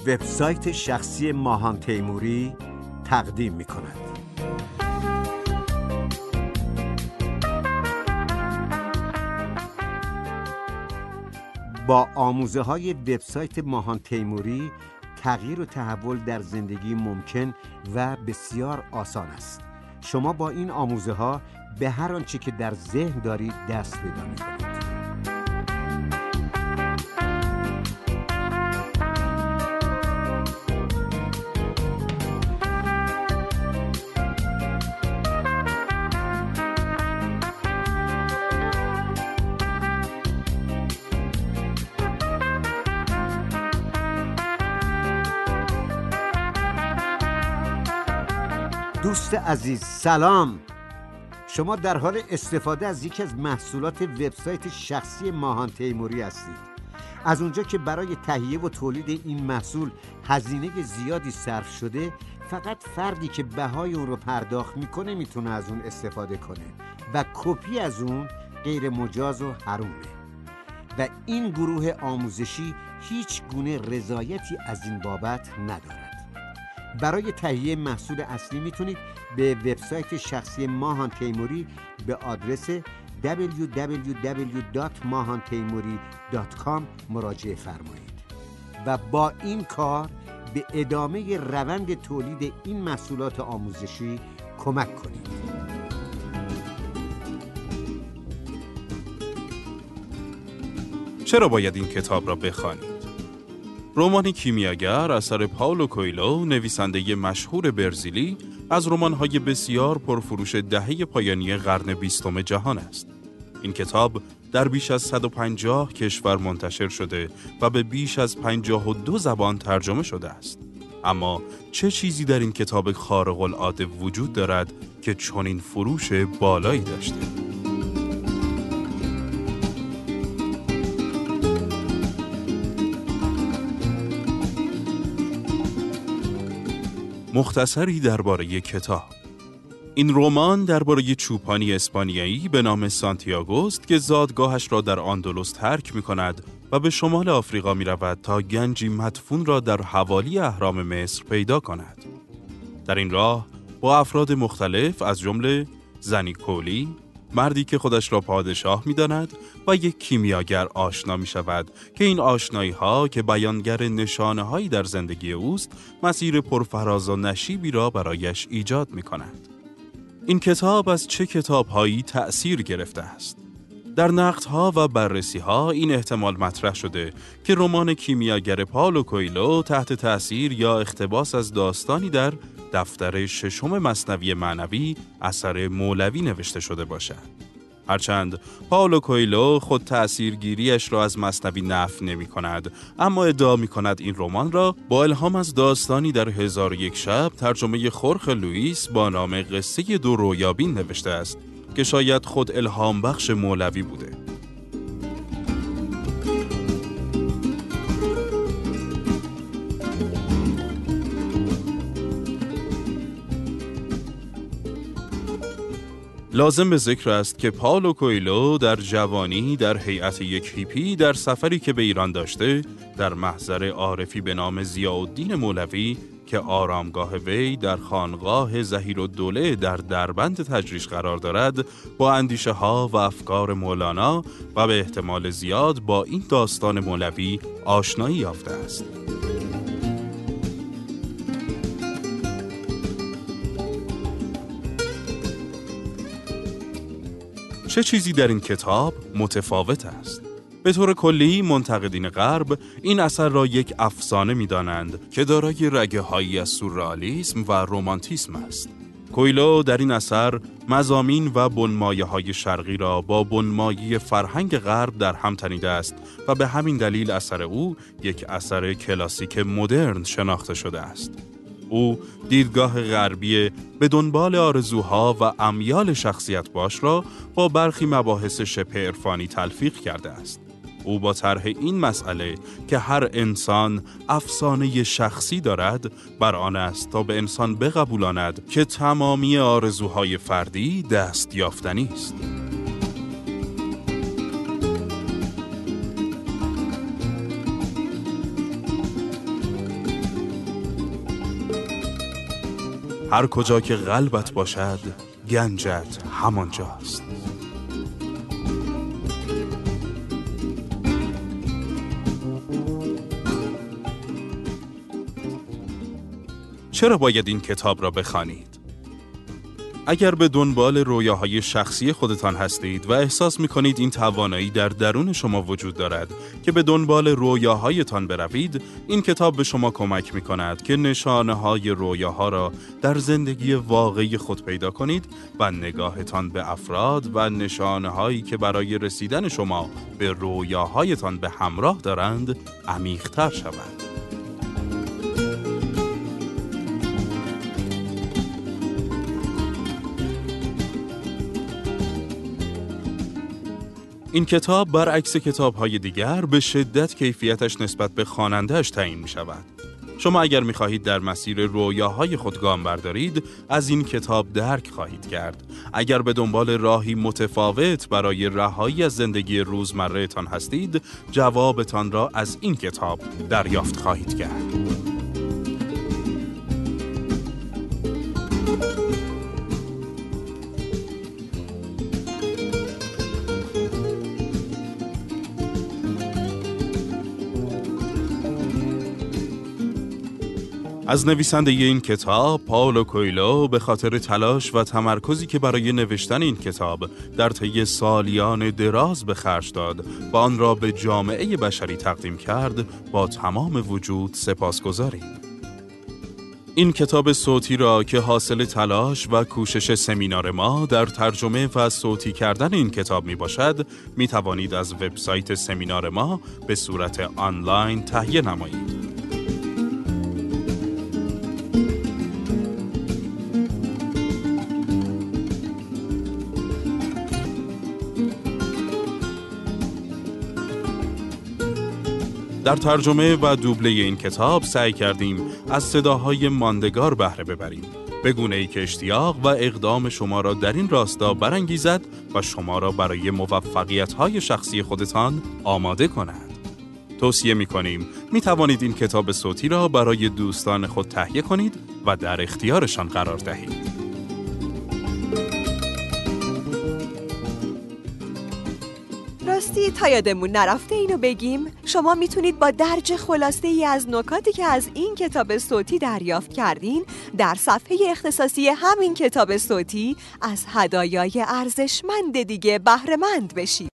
وبسایت شخصی ماهان تیموری تقدیم می‌کند. با آموزه‌های وبسایت ماهان تیموری تغییر و تحول در زندگی ممکن و بسیار آسان است. شما با این آموزه‌ها به هر آنچه که در ذهن دارید دست پیدا می‌کنید. دوست عزیز سلام. شما در حال استفاده از یکی از محصولات وبسایت شخصی ماهان تیموری هستید. از اونجا که برای تهیه و تولید این محصول هزینه زیادی صرف شده، فقط فردی که بهای اون رو پرداخت میکنه میتونه از اون استفاده کنه و کپی از اون غیر مجاز و حرومه و این گروه آموزشی هیچ گونه رضایتی از این بابت ندارد. برای تهیه محصول اصلی میتونید به وبسایت شخصی ماهان تیموری به آدرس www.mahanteimouri.com مراجعه فرمایید و با این کار به ادامه روند تولید این محصولات آموزشی کمک کنید. چرا باید این کتاب را بخوانید؟ رمان کیمیاگر اثر پائولو کوئلو، نویسنده مشهور برزیلی، از رمان‌های بسیار پرفروش دهه پایانی قرن 20 جهان است. این کتاب در بیش از 150 کشور منتشر شده و به بیش از 52 زبان ترجمه شده است. اما چه چیزی در این کتاب خارق العاده وجود دارد که چنین فروش بالایی داشته؟ مختصری درباره کتاب. این رمان درباره چوپانی اسپانیایی به نام سانتیاگو است که زادگاهش را در اندلس ترک می‌کند و به شمال آفریقا می‌رود تا گنجی مدفون را در حوالی اهرام مصر پیدا کند. در این راه با افراد مختلف از جمله زنی کولی، مردی که خودش را پادشاه می‌داند و یک کیمیاگر آشنا می‌شود که این آشنایی‌ها که بیانگر نشانه‌هایی در زندگی اوست، مسیر پرفراز و نشیبی را برایش ایجاد می‌کند. این کتاب از چه کتاب‌هایی تأثیر گرفته است؟ در نقدها و بررسی‌ها این احتمال مطرح شده که رمان کیمیاگر پائولو کوئلو تحت تأثیر یا اقتباس از داستانی در دفتر ششم مثنوی معنوی اثر مولوی نوشته شده باشد. هرچند پائولو کوئلو خود تأثیرگیریش را از مثنوی نفی نمی‌کند، اما ادعا می‌کند این رمان را با الهام از داستانی در 1001 شب ترجمه خورخ لوئیس با نام قصه دو رویابین نوشته است که شاید خود الهام بخش مولوی بوده. لازم به ذکر است که پائولو کوئلو در جوانی در هیئت یک هیپی در سفری که به ایران داشته در محضر عارفی به نام ضیاءالدین مولوی که آرامگاه وی در خانقاه ظهیرالدوله در دربند تجریش قرار دارد، با اندیشه ها و افکار مولانا و به احتمال زیاد با این داستان مولوی آشنایی یافته است. چه چیزی در این کتاب متفاوت است؟ به طور کلی منتقدین غرب این اثر را یک افسانه می‌دانند که دارای رگه‌هایی از سورئالیسم و رمانتیسم است. کوئلو در این اثر مضامین و بنمایه‌های شرقی را با بنمایه فرهنگ غرب در هم تنیده است و به همین دلیل اثر او یک اثر کلاسیک مدرن شناخته شده است. او دیدگاه غربی به دنبال آرزوها و امیال شخصیت باش را با برخی مباحث شبه عرفانی تلفیق کرده است. او با طرح این مسئله که هر انسان افسانه شخصی دارد، بر آن است تا به انسان بقبولاند که تمامی آرزوهای فردی دست یافتنی است. هر کجا که قلبت باشد گنجت همانجاست. چرا باید این کتاب را بخوانید؟ اگر به دنبال رویاهای شخصی خودتان هستید و احساس می‌کنید این توانایی در درون شما وجود دارد که به دنبال رویاهایتان بروید، این کتاب به شما کمک می‌کند که نشانه‌های رویاها را در زندگی واقعی خود پیدا کنید و نگاهتان به افراد و نشانه‌هایی که برای رسیدن شما به رویاهایتان به همراه دارند عمیق‌تر شود. این کتاب برعکس کتاب‌های دیگر به شدت کیفیتش نسبت به خواننده‌اش تعیین می‌شود. شما اگر می‌خواهید در مسیر رویاهای خود گام بردارید، از این کتاب درک خواهید کرد. اگر به دنبال راهی متفاوت برای رهایی از زندگی روزمره‌تان هستید، جوابتان را از این کتاب دریافت خواهید کرد. از نویسنده این کتاب، پائولو کوئلو، به خاطر تلاش و تمرکزی که برای نوشتن این کتاب در طی سالیان دراز به خرج داد و آن را به جامعه بشری تقدیم کرد، با تمام وجود سپاسگزاریم. این کتاب صوتی را که حاصل تلاش و کوشش سمینار ما در ترجمه و صوتی کردن این کتاب می باشد، می توانید از وبسایت سمینار ما به صورت آنلاین تهیه نمایید. در ترجمه و دوبله این کتاب سعی کردیم از صداهای ماندگار بهره ببریم، به گونه‌ای که اشتیاق و اقدام شما را در این راستا برانگیزد و شما را برای موفقیت‌های شخصی خودتان آماده کند. توصیه می‌کنیم می‌توانید این کتاب صوتی را برای دوستان خود تهیه کنید و در اختیارشان قرار دهید. راستی تا یادمون نرفته اینو بگیم، شما میتونید با درج خلاصه ای از نکاتی که از این کتاب صوتی دریافت کردین در صفحه اختصاصی همین کتاب صوتی از هدایای ارزشمند دیگه بهره مند بشید.